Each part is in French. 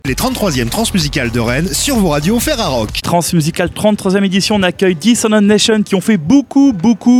Les 33e Transmusicales de Rennes sur vos radios Ferrarock. Transmusicales 33e édition, on accueille Dissonant Nation qui ont fait beaucoup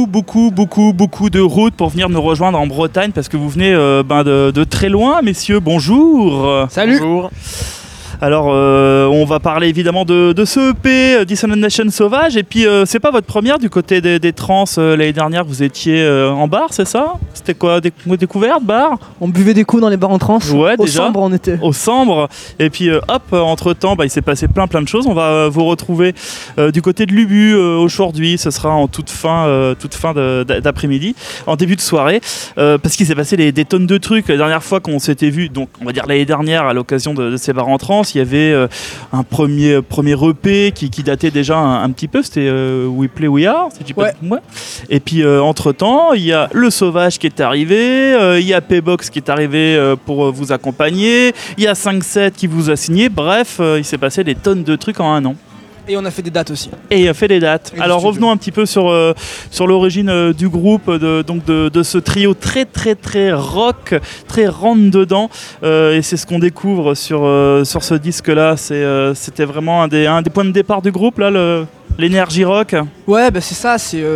de route pour venir nous rejoindre en Bretagne parce que vous venez de très loin, messieurs, bonjour. Salut. Bonjour. Alors, on va parler évidemment de ce EP, Dissonant Nation Sauvage, et puis c'est pas votre première du côté des trans. L'année dernière, vous étiez en bar, c'est ça? C'était quoi, découverte, bar? On buvait des coups dans les bars en trans. Ouais, au déjà. Sambre, on était. Au Sambre, et puis entre-temps, il s'est passé plein de choses. On va vous retrouver du côté de l'Ubu aujourd'hui, ce sera en toute fin d'après-midi, en début de soirée, parce qu'il s'est passé des tonnes de trucs. La dernière fois qu'on s'était vu, donc on va dire l'année dernière, à l'occasion de ces bars en trans, il y avait un premier EP qui datait déjà un petit peu, c'était We Play We Are, si tu peux dire. Et puis entre-temps, il y a Le Sauvage qui est arrivé, il y a P-Box qui est arrivé pour vous accompagner, il y a 5-7 qui vous a signé, bref, il s'est passé des tonnes de trucs en un an. Et on a fait des dates aussi. Et il a fait des dates. Alors revenons un petit peu sur l'origine du groupe, de ce trio très rock, très rentre-dedans. Et c'est ce qu'on découvre sur ce disque-là. C'était vraiment un des points de départ du groupe, là, l'énergie rock. Ouais, c'est ça.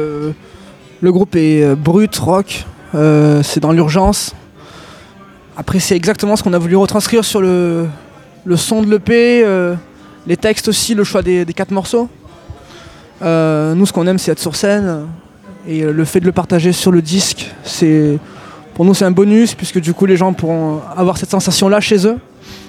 Le groupe est brut, rock. C'est dans l'urgence. Après, c'est exactement ce qu'on a voulu retranscrire sur le son de l'EP. Les textes aussi, le choix des 4 morceaux. Nous, ce qu'on aime, c'est être sur scène. Et le fait de le partager sur le disque, pour nous, c'est un bonus, puisque du coup, les gens pourront avoir cette sensation-là chez eux.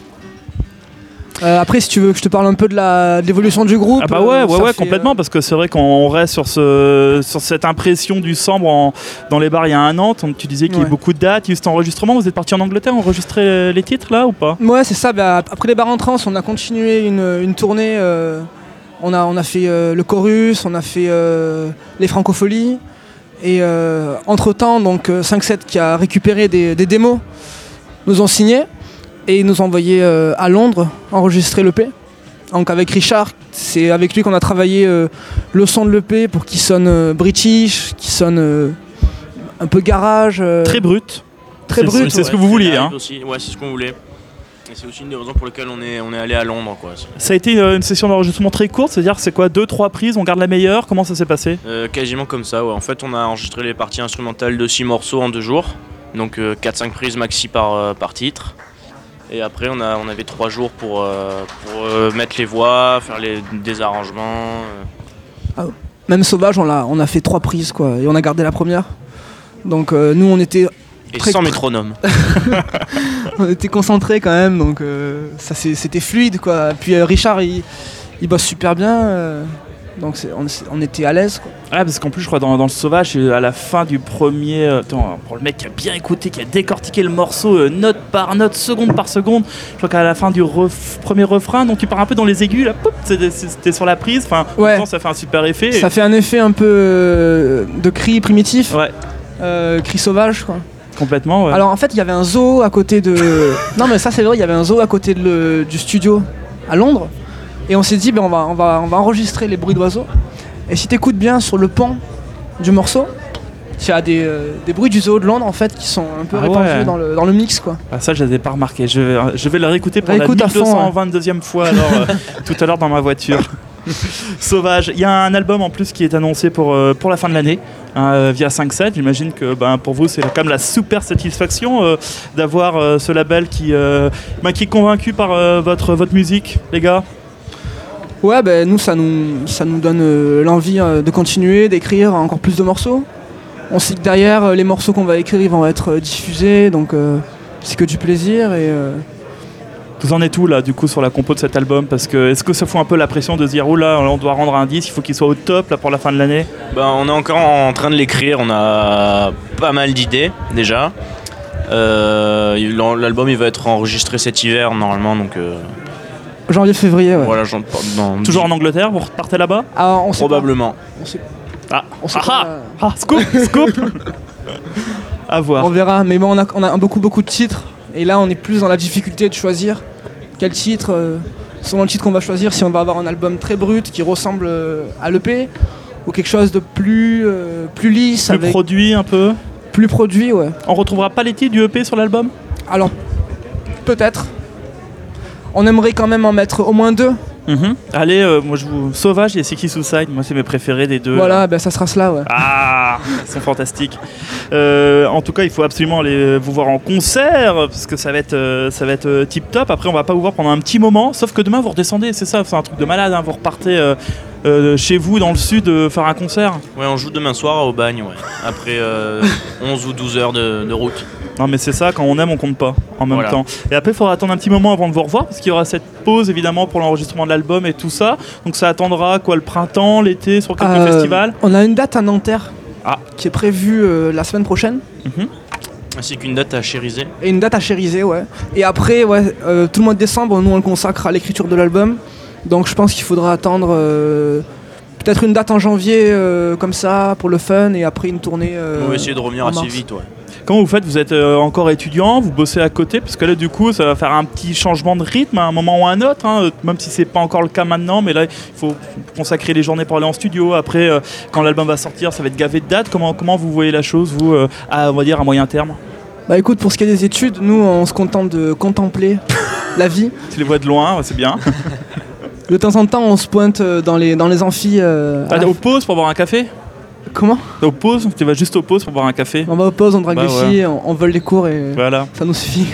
Après, si tu veux que je te parle un peu de l'évolution du groupe. Ah bah ouais, complètement, parce que c'est vrai qu'on reste sur cette impression du Sambre dans les bars il y a un an. Tu disais qu'il y a beaucoup de dates, il y a eu cet enregistrement. Vous êtes parti en Angleterre enregistrer les titres là ou pas? Ouais, c'est ça. Après les bars en trans, on a continué une tournée. On a fait le Chorus, on a fait les Francopholies. Et entre-temps, donc 5-7 qui a récupéré des démos, nous ont signé. Et ils nous ont envoyé à Londres enregistrer l'EP. Donc avec Richard, c'est avec lui qu'on a travaillé le son de l'EP pour qu'il sonne british, qu'il sonne un peu garage. Très brut. C'est ce que vous vouliez. Hein. Aussi. Ouais, c'est ce qu'on voulait. Et c'est aussi une des raisons pour lesquelles on est allé à Londres. Quoi. Ça a été une session d'enregistrement très courte, c'est-à-dire c'est quoi, 2-3 prises, on garde la meilleure, comment ça s'est passé? Quasiment comme ça, ouais. En fait on a enregistré les parties instrumentales de 6 morceaux en 2 jours. Donc 4-5 prises maxi par titre. Et après on avait 3 jours pour mettre les voix, faire des arrangements. Même Sauvage, on a fait 3 prises quoi, et on a gardé la première. Donc nous on était... Et sans métronome. On était concentrés quand même, donc c'était fluide quoi. Puis Richard il bosse super bien. Donc on était à l'aise quoi. Ah parce qu'en plus je crois dans le Sauvage, à la fin du premier... pour le mec qui a bien écouté, qui a décortiqué le morceau note par note, seconde par seconde, je crois qu'à la fin du premier refrain, donc tu pars un peu dans les aigus, là, poup, c'était sur la prise, enfin ça fait un super effet. Ça fait un effet un peu de cri primitif, cri sauvage quoi. Complètement, ouais. Alors en fait il y avait un zoo à côté de... Non mais ça c'est vrai, il y avait un zoo à côté du studio à Londres. Et on s'est dit, on va enregistrer les bruits d'oiseaux. Et si tu écoutes bien sur le pont du morceau, il y a des bruits du zoo de Londres en fait qui sont un peu répandus dans le mix quoi. Ah, ça je les ai pas remarqués. Je vais le réécouter pour la 1222e fois alors tout à l'heure dans ma voiture. Sauvage. Il y a un album en plus qui est annoncé pour la fin de l'année via 5-7. J'imagine que pour vous c'est quand même la super satisfaction d'avoir ce label qui est convaincu par votre musique, les gars. Ouais, nous ça nous donne l'envie de continuer, d'écrire encore plus de morceaux. On sait que derrière les morceaux qu'on va écrire ils vont être diffusés, donc c'est que du plaisir. Et vous en êtes où là du coup sur la compo de cet album? Parce que est-ce que ça fout un peu la pression de se dire oh là on doit rendre un disque, il faut qu'il soit au top là pour la fin de l'année? On est encore en train de l'écrire, on a pas mal d'idées déjà. L'album il va être enregistré cet hiver normalement donc... Janvier-février, ouais. Voilà, toujours en Angleterre, vous repartez là-bas? Probablement. Scoop. À voir. On verra, mais on a beaucoup de titres. Et là, on est plus dans la difficulté de choisir quel titre, selon le titre qu'on va choisir, si on va avoir un album très brut qui ressemble à l'EP, ou quelque chose de plus lisse. Plus produit un peu? Plus produit, ouais. On retrouvera pas les titres du EP sur l'album? Alors, peut-être. on aimerait quand même en mettre au moins 2. Allez, moi je vous. Sauvage et Sicky Suicide, moi c'est mes préférés des deux. Voilà, ça sera cela, ouais. Ah, ils sont fantastiques. En tout cas, il faut absolument aller vous voir en concert parce que ça va être tip top. Après, on va pas vous voir pendant un petit moment, sauf que demain vous redescendez, c'est ça, c'est un truc de malade. Hein. Vous repartez chez vous dans le sud faire un concert. Ouais, on joue demain soir à Aubagne, ouais. Après 11 ou 12 heures de route. Non mais c'est ça, quand on aime on compte pas en même temps. Et après il faudra attendre un petit moment avant de vous revoir parce qu'il y aura cette pause évidemment pour l'enregistrement de l'album et tout ça. Donc ça attendra quoi, le printemps, l'été, sur quelques festivals. On a une date à Nanterre qui est prévue la semaine prochaine. Ainsi qu'une date à Chérisé. Et une date à Chérisé, ouais. Et après, tout le mois de décembre, nous on le consacre à l'écriture de l'album. Donc je pense qu'il faudra attendre peut-être une date en janvier comme ça pour le fun et après une tournée. On va essayer de revenir assez vite, ouais. Comment vous faites? Vous êtes encore étudiant, vous bossez à côté, parce que là du coup ça va faire un petit changement de rythme à un moment ou à un autre, hein, même si c'est pas encore le cas maintenant, mais là il faut consacrer les journées pour aller en studio. Après quand l'album va sortir, ça va être gavé de dates. Comment vous voyez la chose, vous, on va dire à moyen terme? Bah écoute, pour ce qui est des études, nous on se contente de contempler la vie. Tu les vois de loin, c'est bien. De temps en temps on se pointe dans les amphis. Aux pauses pour boire un café? Comment? Aux pauses? Tu vas juste aux pauses pour boire un café? On va aux pauses, on drague des filles, on vole les cours et voilà. Ça nous suffit.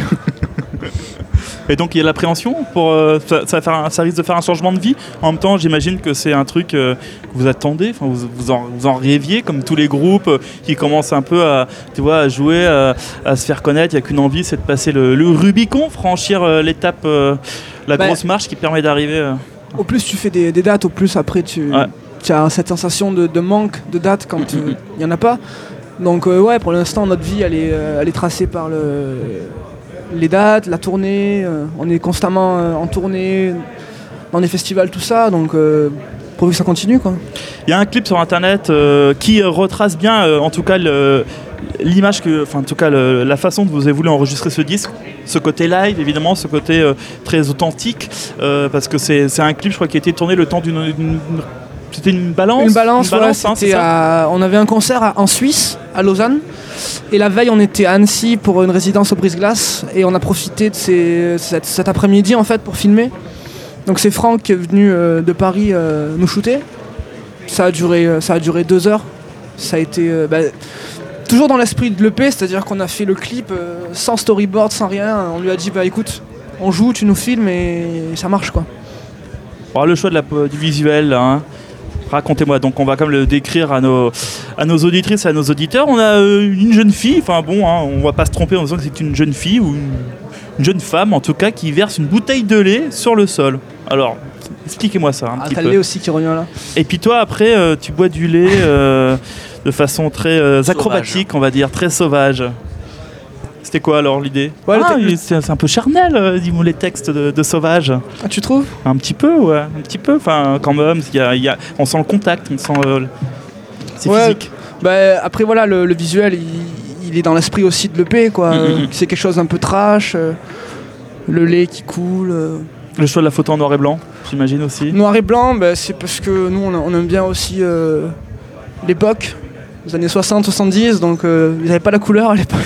Et donc il y a l'appréhension pour ça risque de faire un changement de vie. En même temps, j'imagine que c'est un truc que vous attendez, vous en rêviez comme tous les groupes qui commencent un peu à jouer, à se faire connaître. Il n'y a qu'une envie, c'est de passer le Rubicon, franchir l'étape, grosse marche qui permet d'arriver. Au plus tu fais des dates, au plus après tu as cette sensation de manque de dates quand il n'y en a pas. Donc pour l'instant notre vie elle est tracée par les dates, la tournée. On est constamment en tournée, dans des festivals, tout ça. Donc pourvu que ça continue, quoi. Il y a un clip sur internet qui retrace bien en tout cas l'image la façon dont vous avez voulu enregistrer ce disque, ce côté live évidemment, ce côté très authentique, parce que c'est un clip je crois qui a été tourné le temps c'était une balance. Une balance, hein, c'était on avait un concert en Suisse, à Lausanne, et la veille on était à Annecy pour une résidence au Brise-Glace, et on a profité de cet après-midi en fait pour filmer. Donc c'est Franck qui est venu de Paris nous shooter. Ça a duré 2 heures. Ça a été toujours dans l'esprit de l'EP, c'est-à-dire qu'on a fait le clip sans storyboard, sans rien. On lui a dit écoute, on joue, tu nous filmes et ça marche, quoi. Alors, le choix du visuel là, hein. Racontez-moi, donc on va quand même le décrire à nos auditrices et à nos auditeurs. On a une jeune fille, on va pas se tromper en disant que c'est une jeune fille ou une jeune femme en tout cas qui verse une bouteille de lait sur le sol. Alors, expliquez-moi ça un petit peu. T'as le lait aussi qui revient là. Et puis toi après, tu bois du lait de façon très acrobatique, on va dire, très sauvage. C'était quoi alors l'idée? C'est un peu charnel, dis-moi les textes de Sauvage. Ah, tu trouves? Un petit peu, ouais, un petit peu. Enfin, quand même, on sent le contact, on sent. C'est physique. Après voilà, le visuel, il est dans l'esprit aussi de l'EP, quoi. C'est quelque chose d'un peu trash, le lait qui coule. Le choix de la photo en noir et blanc, j'imagine aussi. Noir et blanc, c'est parce que nous on aime bien aussi l'époque, les années 60-70, donc ils n'avaient pas la couleur à l'époque.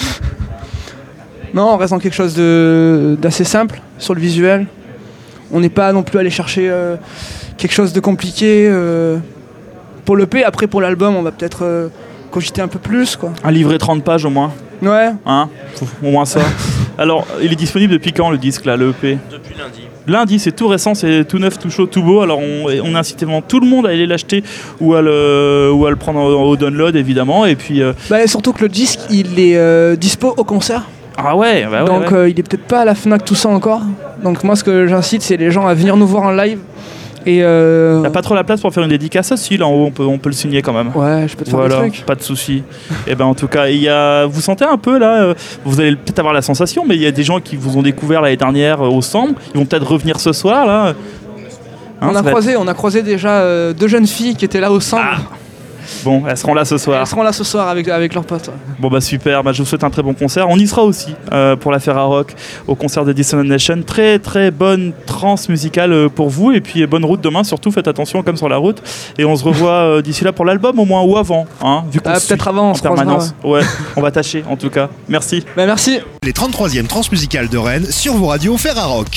Non, on reste dans quelque chose d'assez simple sur le visuel. On n'est pas non plus allé chercher quelque chose de compliqué pour l'EP. Après, pour l'album, on va peut-être cogiter un peu plus, quoi. Un livret 30 pages au moins. Ouais. Hein, au moins ça. Alors, il est disponible depuis quand le disque, là, le EP? Depuis lundi. Lundi, c'est tout récent, c'est tout neuf, tout chaud, tout beau. Alors, on incite vraiment tout le monde à aller l'acheter ou à le prendre au download, évidemment. Et puis. Surtout que le disque, il est dispo au concert. Ah ouais, donc il est peut-être pas à la Fnac tout ça encore. Donc moi ce que j'incite c'est les gens à venir nous voir en live. Et il n'y a pas trop la place pour faire une dédicace aussi, là en haut on peut le signer quand même. Ouais, je peux te faire des trucs. Pas de souci. Et en tout cas, vous sentez un peu là, vous allez peut-être avoir la sensation, mais il y a des gens qui vous ont découvert l'année dernière au Sambre, ils vont peut-être revenir ce soir là. On a croisé déjà 2 jeunes filles qui étaient là au Sambre. Ah. Bon, elles seront là ce soir. Elles seront là ce soir avec leurs potes. Ouais. Bon super, je vous souhaite un très bon concert. On y sera aussi pour la Ferrarock au concert de Dissonant Nation. Très très bonne trance musicale pour vous et puis bonne route demain. Surtout faites attention comme sur la route. Et on se revoit d'ici là pour l'album au moins ou avant, hein, vu qu'on peut-être avant, on se permanence. Ouais, on va tâcher en tout cas. Merci. Merci. Les 33e transmusicales de Rennes sur vos radios Ferrarock.